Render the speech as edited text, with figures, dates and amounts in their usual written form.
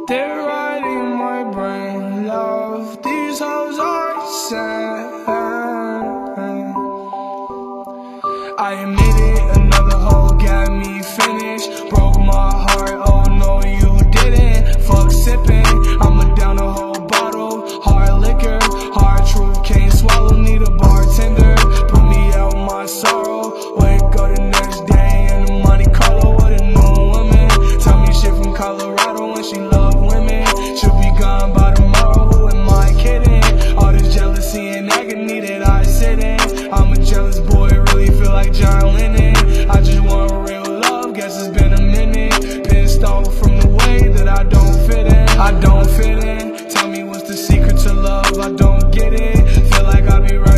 They're riding my brain, love. These hoes are sad. I admit it, another hoe got me finished. Broke my heart, oh no you didn't. Fuck sipping, I'ma down a whole bottle. Hard liquor, hard truth, can't swallow. Need a bartender, put me out my sorrow. Wake up the next day in the Monte Carlo with a new woman. Tell me shit from Colorado and she love women. She'll be gone by tomorrow, who am I kidding? All this jealousy and agony that I sit in. I'm a jealous boy, really feel like John Lennon. I just want real love, guess it's been a minute. Pissed off from the way that I don't fit in. I don't fit in. Tell me what's the secret to love, I don't get it. Feel like I be right